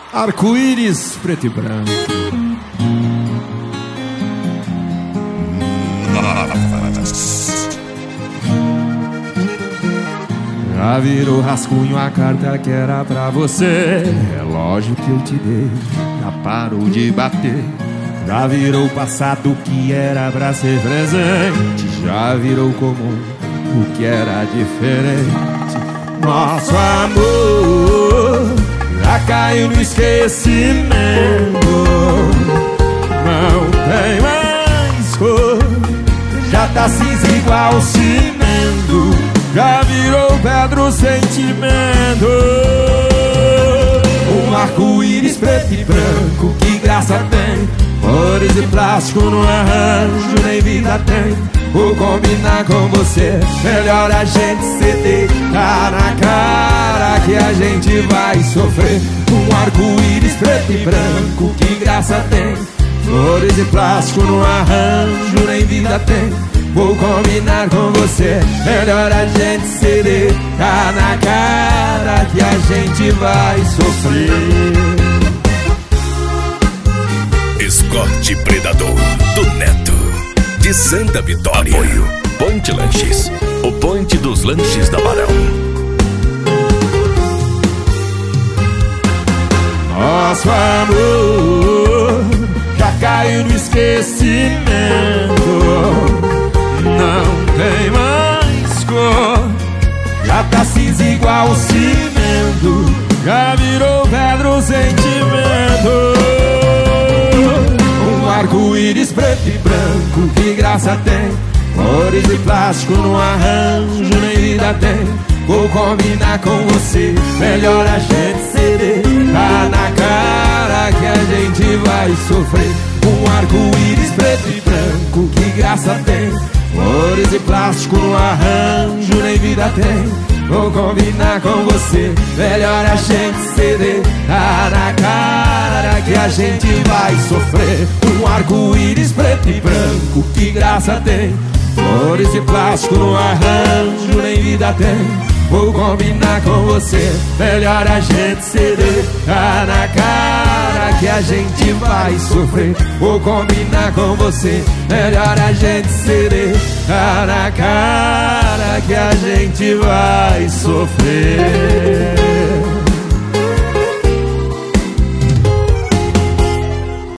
Arco-íris preto e branco. Já virou rascunho a carta que era pra você. Relógio que eu te dei já parou de bater. Já virou passado que era pra ser presente. Já virou comum o que era diferente. Nosso amor já caiu no esquecimento. Não tem mais cor, já tá cinza igual cimento. Já virou pedra o sentimento. Um arco-íris preto e branco, que graça tem. Flores de plástico no arranjo, nem vida tem. Vou combinar com você, melhor a gente ceder. Tá na cara que a gente vai sofrer. Um arco-íris preto e branco, que graça tem. Flores de plástico no arranjo, nem vida tem. Vou combinar com você, melhor a gente ceder. Tá na cara que a gente vai sofrer. Escorte Predador do Neto, de Santa Vitória. Apoio Ponte Lanches, o ponte dos lanches da Barão. Nosso amor já caiu no esquecimento. Não tem mais cor, já tá cinza igual cimento. Já virou pedra o sentimento. Um arco-íris preto e branco, que graça tem. Flores de plástico no arranjo, nem vida tem. Vou combinar com você, melhor a gente ceder. Tá na cara que a gente vai sofrer. Um arco-íris preto e branco, que graça tem. Flores de plástico no arranjo, nem vida tem. Vou combinar com você, melhor a gente ceder. Tá na cara que a gente vai sofrer. Um arco-íris preto e branco, que graça tem. Flores de plástico no arranjo, nem vida tem. Vou combinar com você, melhor a gente ceder. Tá na cara que a gente vai sofrer. Vou combinar com você, melhor a gente ceder. Tá na cara que a gente vai sofrer.